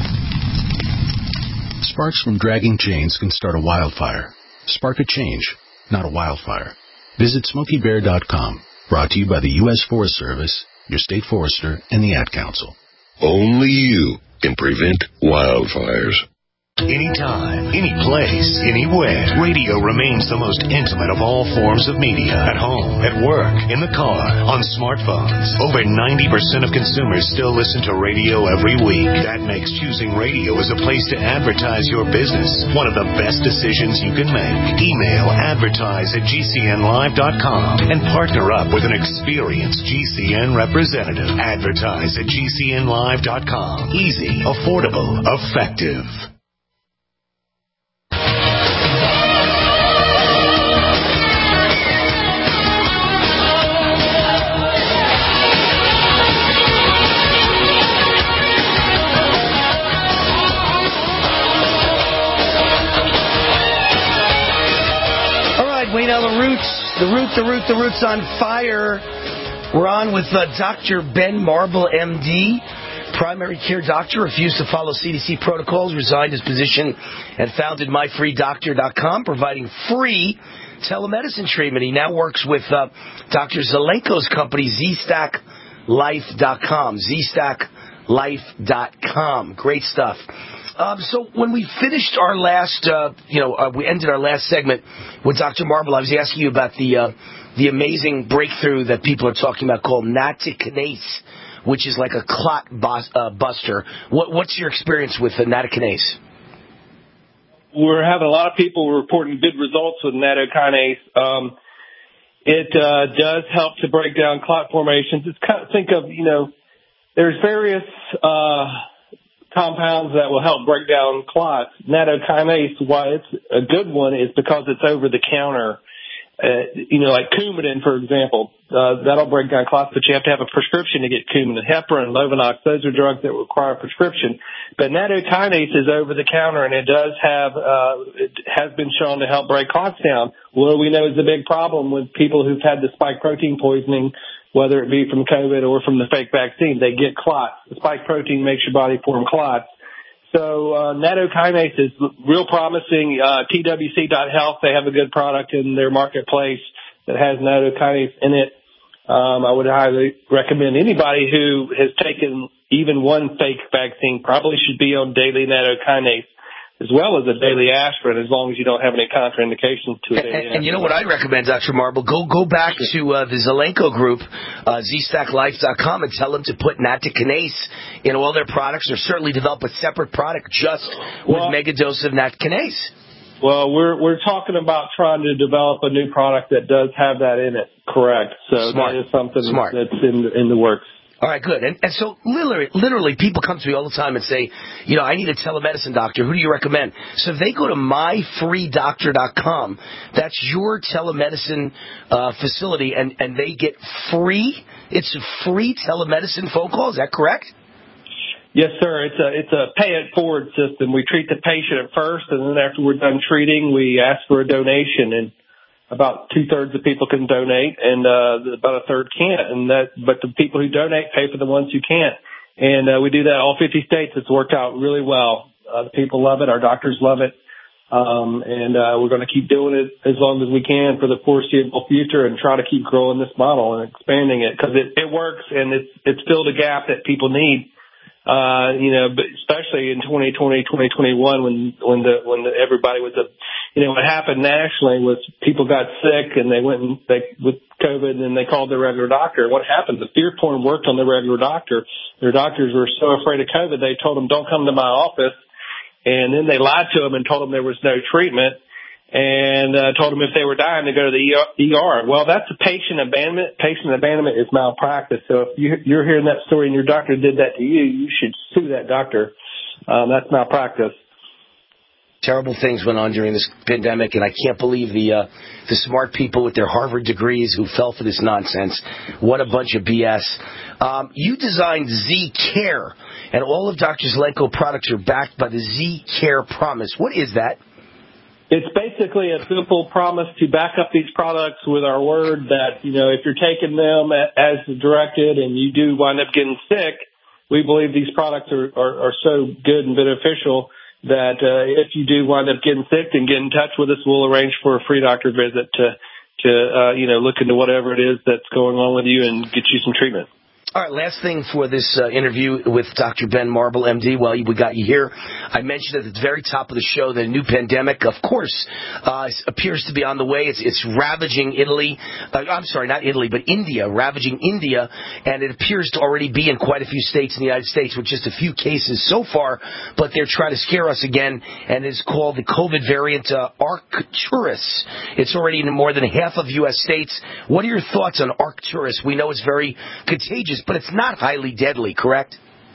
Sparks from dragging chains can start a wildfire. Spark a change, not a wildfire. Visit Smokey Bear dot com. Brought to you by the U S Forest Service, your state forester, and the Ad Council. Only you can prevent wildfires. Anytime, any place, anywhere, radio remains the most intimate of all forms of media. At home, at work, in the car, on smartphones. Over ninety percent of consumers still listen to radio every week. That makes choosing radio as a place to advertise your business one of the best decisions you can make. Email advertise at G C N live dot com and partner up with an experienced G C N representative. Advertise at G C N live dot com. Easy, affordable, effective. Wayne L. The Roots, The Root, The Root, The Roots on fire. We're on with uh, Doctor Ben Marble, M D, primary care doctor, refused to follow C D C protocols, resigned his position, and founded my free doctor dot com, providing free telemedicine treatment. He now works with uh, Doctor Zelenko's company, Z Stack Life dot com, Z Stack Life dot com. Great stuff. Um, so when we finished our last, uh, you know, uh, we ended our last segment with Doctor Marble, I was asking you about the uh, the amazing breakthrough that people are talking about called nattokinase, which is like a clot bus, uh, buster. What, what's your experience with the nattokinase? We're having a lot of people reporting good results with nattokinase. Um, it uh, does help to break down clot formations. It's kind of, think of, you know, there's various uh compounds that will help break down clots. Nattokinase, why it's a good one is because it's over the counter. Uh, you know, like Coumadin, for example, uh, that'll break down clots, but you have to have a prescription to get Coumadin. Heparin, Lovenox, those are drugs that require a prescription. But nattokinase is over the counter, and it does have, uh, it has been shown to help break clots down. What we know is the big problem with people who've had the spike protein poisoning, whether it be from COVID or from the fake vaccine, they get clots. The spike protein makes your body form clots. So uh, nattokinase is real promising. Uh, T W C dot health, they have a good product in their marketplace that has nattokinase in it. Um, I would highly recommend anybody who has taken even one fake vaccine probably should be on daily nattokinase, as well as a daily aspirin, as long as you don't have any contraindications to it. And, and you know what I'd recommend, Doctor Marble? Go go back to uh, the Zelenko group, uh, Z Stack Life dot com, and tell them to put nattokinase in all their products, or certainly develop a separate product just well, with megadose of nattokinase. Well, we're we're talking about trying to develop a new product that does have that in it, correct. So Smart. that is something Smart. that's in, in the works. All right, good. And, and so literally, literally, people come to me all the time and say, you know, I need a telemedicine doctor. Who do you recommend? So if they go to my free doctor dot com, that's your telemedicine uh, facility, and, and they get free, it's a free telemedicine phone call. Is that correct? Yes, sir. It's a it's a pay it forward system. We treat the patient at first, and then after we're done treating, we ask for a donation, and about two-thirds of people can donate, and uh, about a third can't. And that, but the people who donate pay for the ones who can't. And uh, we do that in all fifty states. It's worked out really well. Uh, the people love it. Our doctors love it. Um, and uh, we're going to keep doing it as long as we can for the foreseeable future and try to keep growing this model and expanding it because it, it works and it's it's filled a gap that people need. Uh, you know, but especially in twenty twenty, twenty twenty-one when when the when the, everybody was a, you know, what happened nationally was people got sick and they went and they with COVID and they called their regular doctor. What happened? The fear porn worked on the regular doctor. Their doctors were so afraid of COVID they told them don't come to my office. And then they lied to them and told them there was no treatment and uh, told them if they were dying to go to the E R. Well, that's a patient abandonment. Patient abandonment is malpractice. So if you, you're hearing that story and your doctor did that to you, you should sue that doctor. Um, that's malpractice. Terrible things went on during this pandemic, and I can't believe the uh, the smart people with their Harvard degrees who fell for this nonsense. What a bunch of B S. Um, you designed Z Care, and all of Doctor Zelenko products are backed by the Z Care promise. What is that? It's basically a simple promise to back up these products with our word that, you know, if you're taking them as directed and you do wind up getting sick, we believe these products are, are, are so good and beneficial that uh, if you do wind up getting sick, then get in touch with us. We'll arrange for a free doctor visit to, to uh, you know, look into whatever it is that's going on with you and get you some treatment. All right, last thing for this uh, interview with Doctor Ben Marble, M D, while we got you here. I mentioned at the very top of the show that a new pandemic, of course, uh, appears to be on the way. It's, it's ravaging Italy. Uh, I'm sorry, not Italy, but India, ravaging India. And it appears to already be in quite a few states in the United States with just a few cases so far. But they're trying to scare us again, and it's called the COVID variant uh, Arcturus. It's already in more than half of U S states. What are your thoughts on Arcturus? We know it's very contagious, but it's not highly deadly, correct?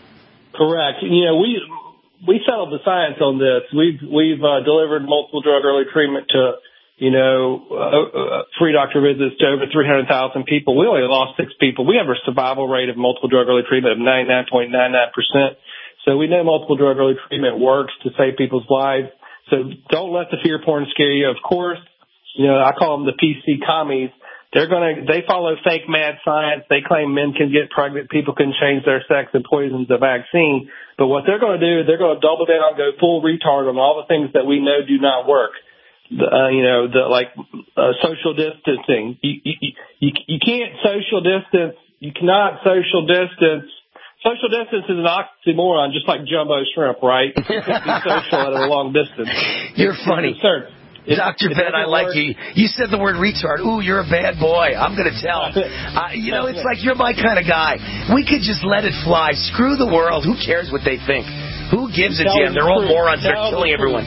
Correct. You know, we we settled the science on this. We've we've uh, delivered multiple drug early treatment to, you know, uh, uh, free doctor visits to over three hundred thousand people. We only lost six people. We have a survival rate of multiple drug early treatment of ninety-nine point nine nine percent. So we know multiple drug early treatment works to save people's lives. So don't let the fear porn scare you. Of course, you know, I call them the P C commies. They're going to, they follow fake mad science. They claim men can get pregnant, people can change their sex and poison the vaccine. But what they're going to do, they're going to double down, go full retard on all the things that we know do not work. The, uh, you know, the, like, uh, social distancing. You, you, you, you can't social distance. You cannot social distance. Social distance is an oxymoron, just like jumbo shrimp, right? You can't be social at a long distance. You're funny. It, Doctor Ben, I like you. You said the word retard. Ooh, you're a bad boy. I'm going to tell. Uh, you know, it's like you're my kind of guy. We could just let it fly. Screw the world. Who cares what they think? Who gives a damn? They're all morons. They're killing everyone.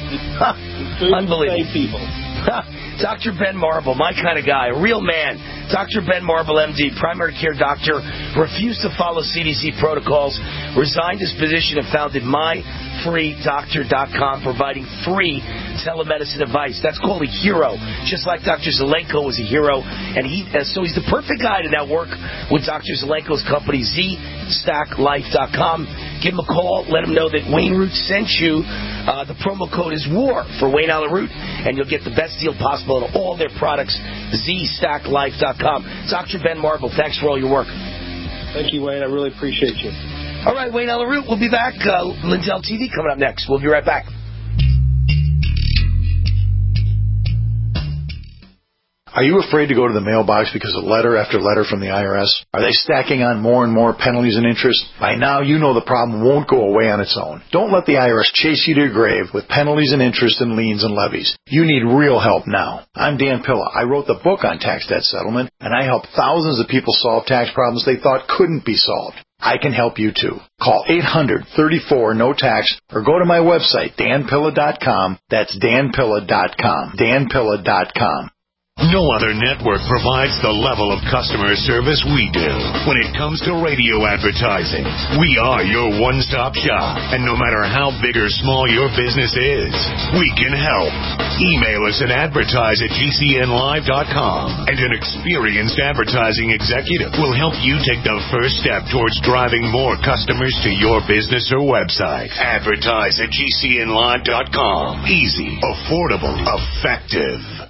Unbelievable. Doctor Ben Marble, my kind of guy, a real man. Doctor Ben Marble, M D, primary care doctor, refused to follow C D C protocols, resigned his position and founded my free doctor dot com, providing free telemedicine advice. That's called a hero, just like Doctor Zelenko was a hero. And he, uh, so he's the perfect guy to now work with Doctor Zelenko's company, Z Stack Life dot com. Give him a call. Let him know that Wayne Root sent you. Uh, the promo code is WAR for Wayne Allen Root, and you'll get the best deal possible on all their products, Z Stack Life dot com. Doctor Ben Marble, thanks for all your work. Thank you, Wayne. I really appreciate you. All right, Wayne Allen Root, we'll be back. Uh, Lindell T V coming up next. We'll be right back. Are you afraid to go to the mailbox because of letter after letter from the I R S? Are they stacking on more and more penalties and interest? By now, you know the problem won't go away on its own. Don't let the I R S chase you to your grave with penalties and interest and liens and levies. You need real help now. I'm Dan Pilla. I wrote the book on tax debt settlement, and I help thousands of people solve tax problems they thought couldn't be solved. I can help you too. Call eight hundred, thirty-four, no tax or go to my website, dan pilla dot com. That's dan pilla dot com. dan pilla dot com. No other network provides the level of customer service we do when it comes to radio advertising. We are your one-stop shop, and no matter how big or small your business is, we can help. Email us at advertise at g c n live dot com, and an experienced advertising executive will help you take the first step towards driving more customers to your business or website. Advertise at g c n live dot com. Easy, affordable, effective.